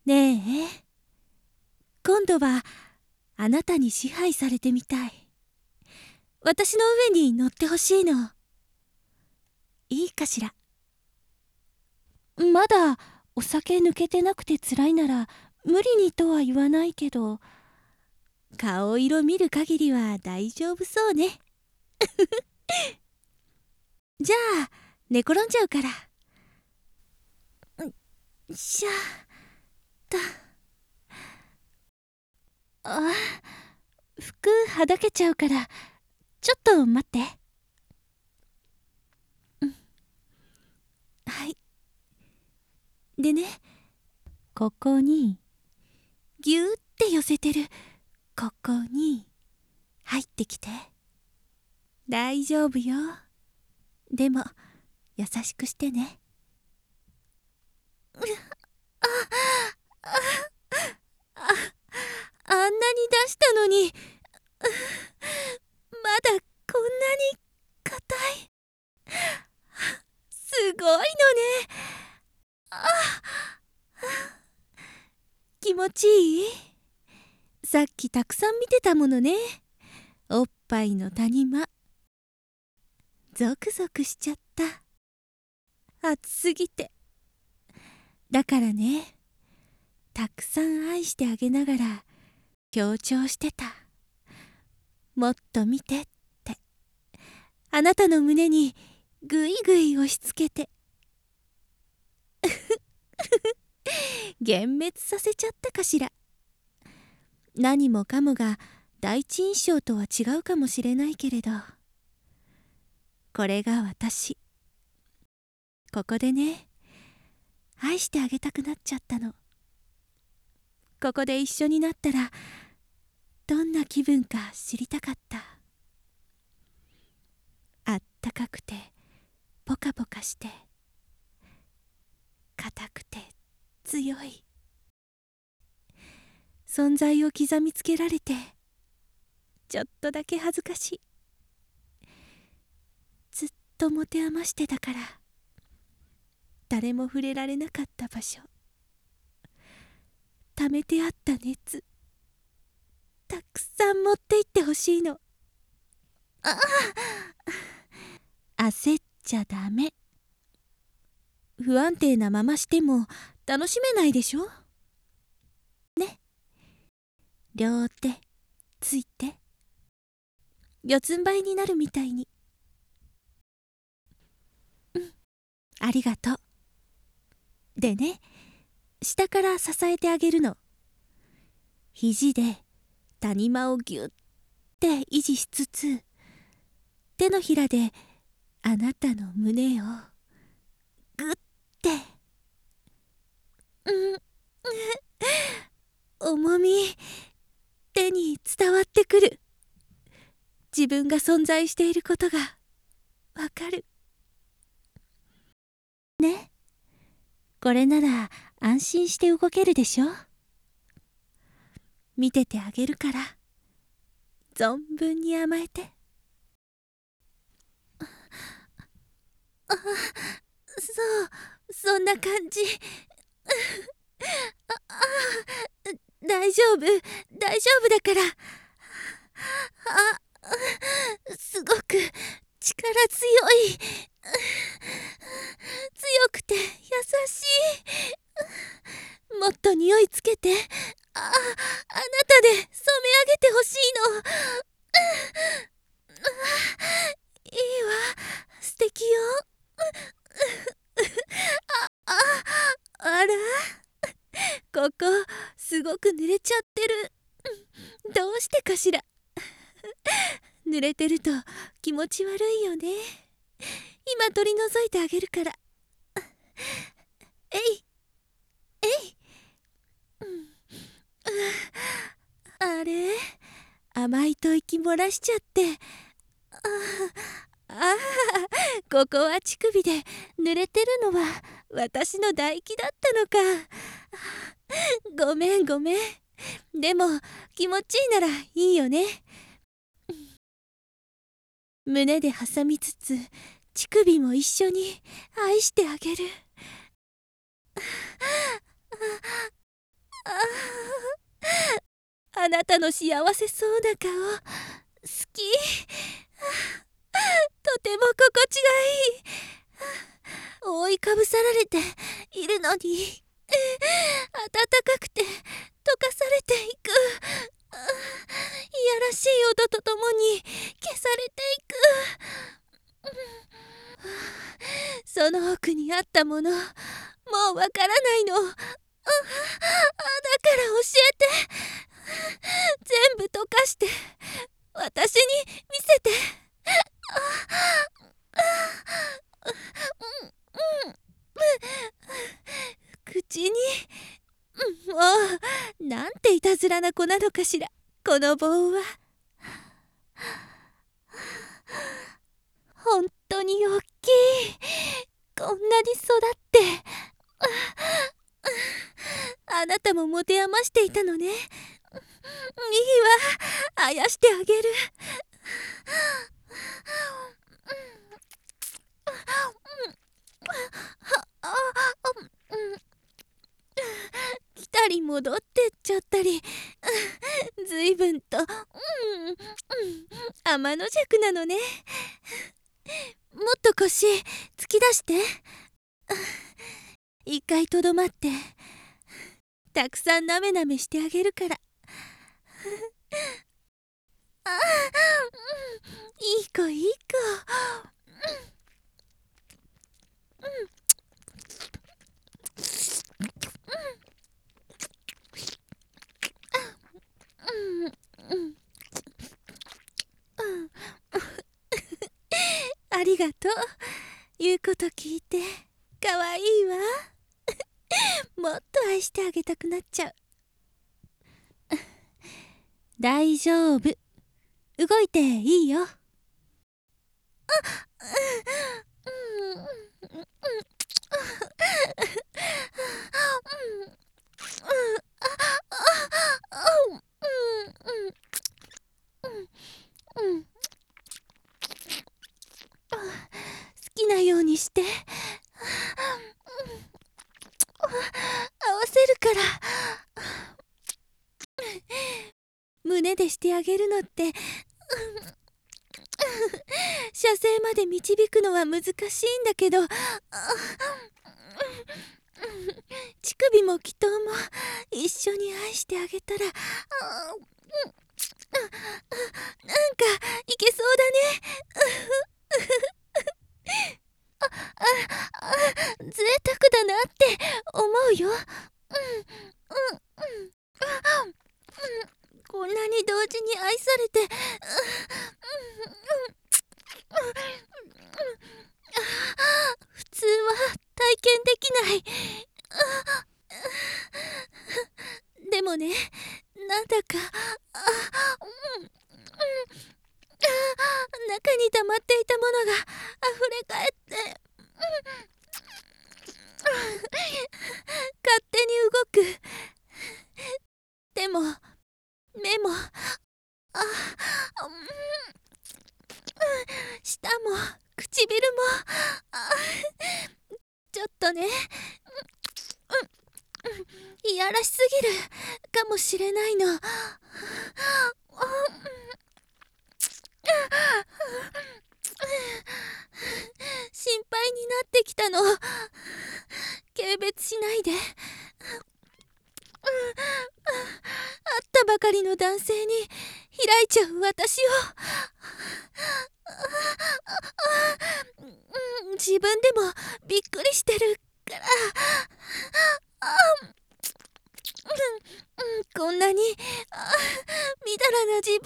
ねえ、今度はあなたに支配されてみたい。私の上に乗ってほしいの。いいかしら。まだお酒抜けてなくて辛いなら無理にとは言わないけど、顔色見る限りは大丈夫そうね。じゃあ寝転んじゃうから。しゃだ。あ、服はだけちゃうからちょっと待って。はい。でね、ここにぎゅーって寄せてるここに入ってきて。大丈夫よ。でも優しくしてね。あんなに出したのに、まだこんなに硬い。すごいのね。気持ちいい？さっきたくさん見てたものね。おっぱいの谷間。ゾクゾクしちゃった。熱すぎて。だからね、たくさん愛してあげながら強調してた。もっと見てって。あなたの胸にぐいぐい押し付けて。幻滅させちゃったかしら。何もかもが第一印象とは違うかもしれないけれど、これが私。ここでね、愛してあげたくなっちゃったの。ここで一緒になったらどんな気分か知りたかった。あったかくてポカポカして硬くて強い存在を刻みつけられて、ちょっとだけ恥ずかしい。ずっと持て余してたから誰も触れられなかった場所、溜めてあった熱、たくさん持って行ってほしいの。焦っちゃダメ。不安定なまましても楽しめないでしょね。両手ついて四つん這いになるみたいに。ありがとう。でね、下から支えてあげるの。肘で谷間をぎゅって維持しつつ、手のひらであなたの胸をぐって重み手に伝わってくる。自分が存在していることがわかるね。これなら安心して動けるでしょ。見ててあげるから存分に甘えて。そんな感じ。大丈夫だから。すごく力強い。強くて優しい。もっと匂いつけて。あなたで染め上げてほしいの。いいわ、素敵よ。あら、ここすごく濡れちゃってる。どうしてかしら。濡れてると気持ち悪いよね。今取り除いてあげるから。えいえい。あれ、甘い吐息漏らしちゃって。ここは乳首で濡れてるのは私の唾液だったのか。ごめん。でも気持ちいいならいいよね。胸で挟みつつ乳首も一緒に愛してあげる。 あなたの幸せそうな顔好き。とても心地がいい。覆いかぶさられているのに暖かくて溶かされていく。いやらしい音とともに消されていく。その奥にあったもの、もうわからないの。だから教えて。全部溶かして私に見せて。口に。もうなんていたずらな子なのかしら、この棒は。本当に大きい。こんなに育って。あなたも持て余していたのね。いいわ、あやしてあげる。来たり戻ってっちゃったり、ずいぶんと天の弱なのね。もっと腰突き出して。一回とどまってたくさんなめなめしてあげるから。いい子いい子。ありがとう。言うこと聞いてかわいいわ。もっと愛してあげたくなっちゃう。大丈夫、動いていいよ。好きなようにして。合わせるから。胸でしてあげるのって射精まで導くのは難しいんだけど、乳首も気筒も一緒に愛してあげたらなんかいけそうだね。贅沢だなって思うよ。こんなに同時に愛されて普通は体験できない。でもね、なんだか中に溜まっていたものが溢れ返って勝手に動く。手も目も舌も唇もちょっとね、いやらしすぎるかもしれないの。心配になってきたの。軽蔑しないで。会ったばかりの男性に開いちゃう私を自分でもびっくりしてるから。こんなにみだらな自分に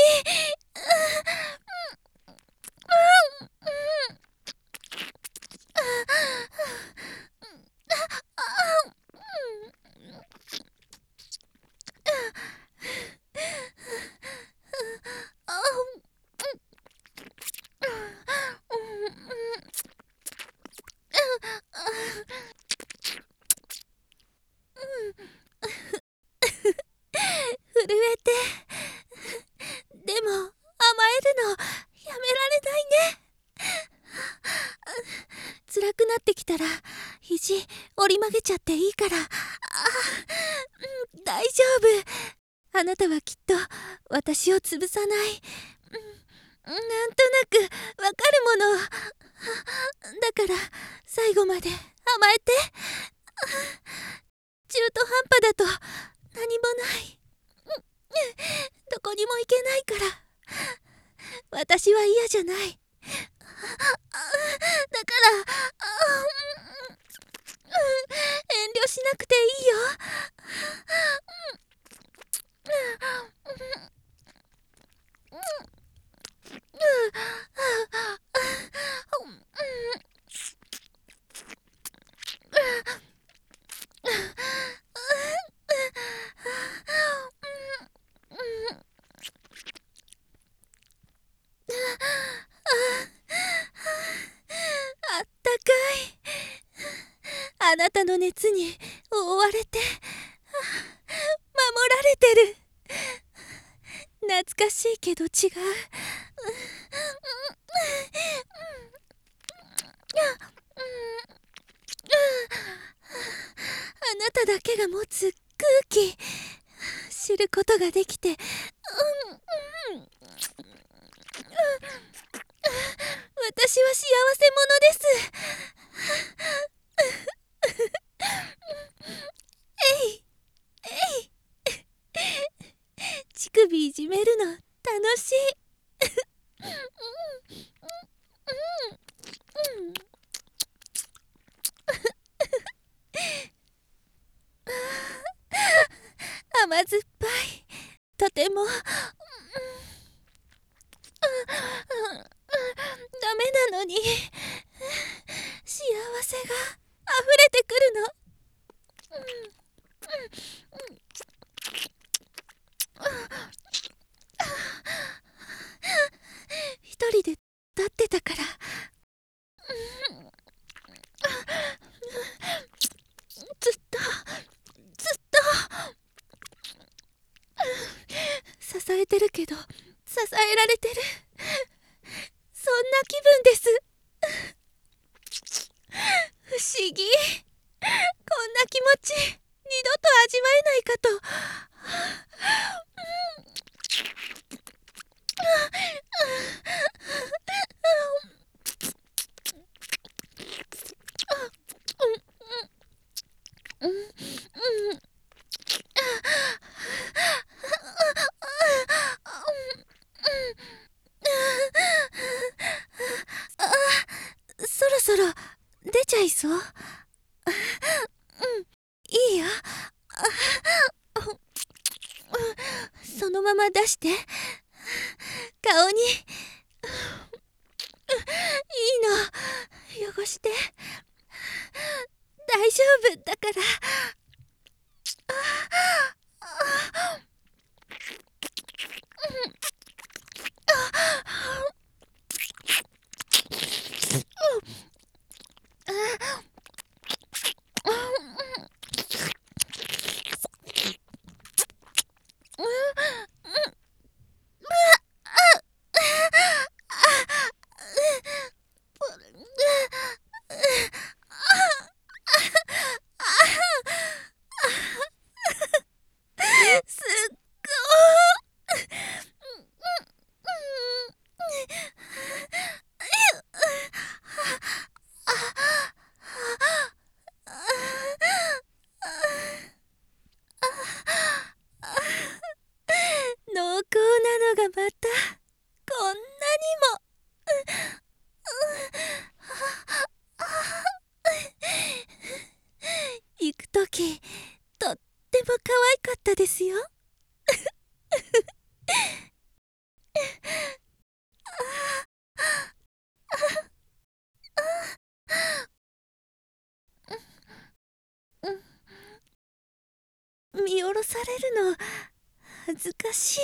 震えて。でも甘えるのやめられないね。辛くなってきたら肘折り曲げちゃっていいから。大丈夫。 あなたはきっと私を潰さない、なんとなくわかるもの。だから最後まで甘えて。中途半端だと何もない。どこにも行けないから。私は嫌じゃない。だから遠慮しなくていいよ。あったかい。あなたの熱に覆われて守られてる。懐かしいけど違う。あなただけが持つ空気知ることができて、私は幸せ者です。えいえい乳首いじめるの楽しい。甘酸っぱい。とてもダメなのに幸せが溢れてくるの。一人で立ってたから。ずっと支えてるけど支えられてる、そんな気分です。不思議。こんな気持ち二度と味わえないかと。そろそろ出ちゃいそう。いいよ。そのまま出して。顔にいいの。汚して大丈夫だから。すっごー。濃厚なのがまたこんなにも。行くときとっても可愛かったですよ。見下ろされるの恥ずかし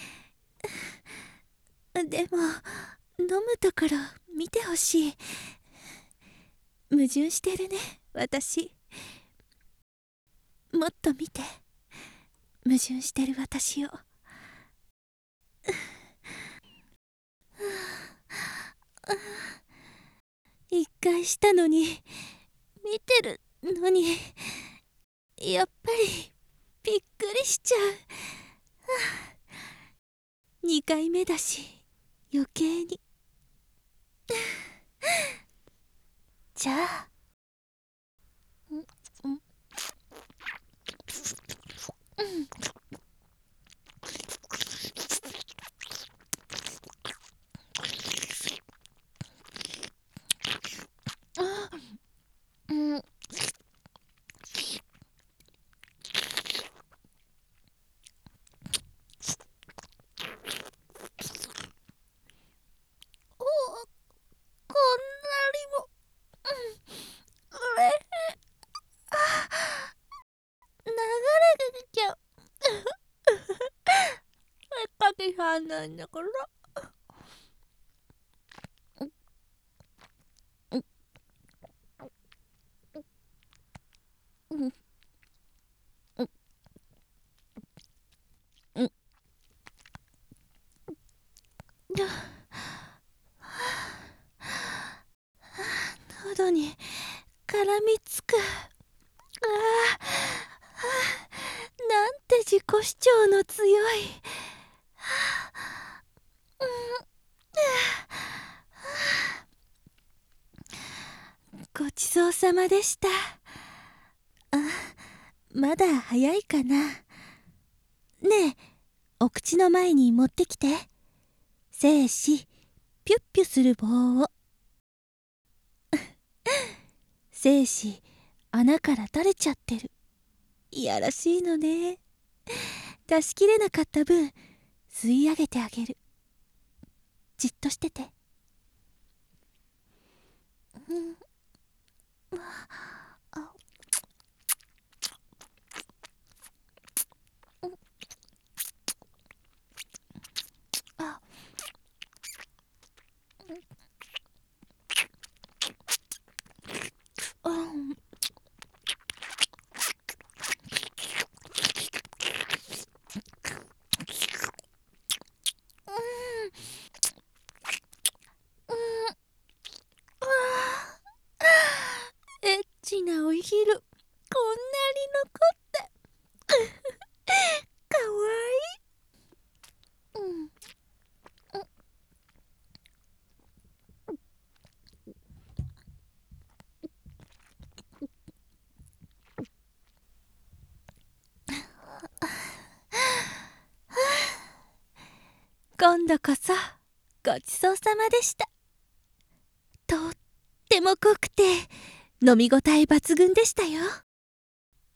い。でも飲むところ見てほしい。矛盾してるね私。もっと見て、矛盾してる私を。一回したのに見てるのにやっぱりびっくりしちゃう。 2回目だし余計に。じゃあこんなにも、流れてきちゃう。せっかくさんなんだから。喉に絡みつく。なんて自己主張の強い。ごちそうさまでした。まだ早いかな。ねえ、お口の前に持ってきて。精子ピュッピュする棒を。精子穴から垂れちゃってる。いやらしいのね。出しきれなかった分吸い上げてあげる。じっとしてて。エッチなお昼、こんなに残ってかわいい。今度こそごちそうさまでした。とっても濃くて飲み応え抜群でしたよ。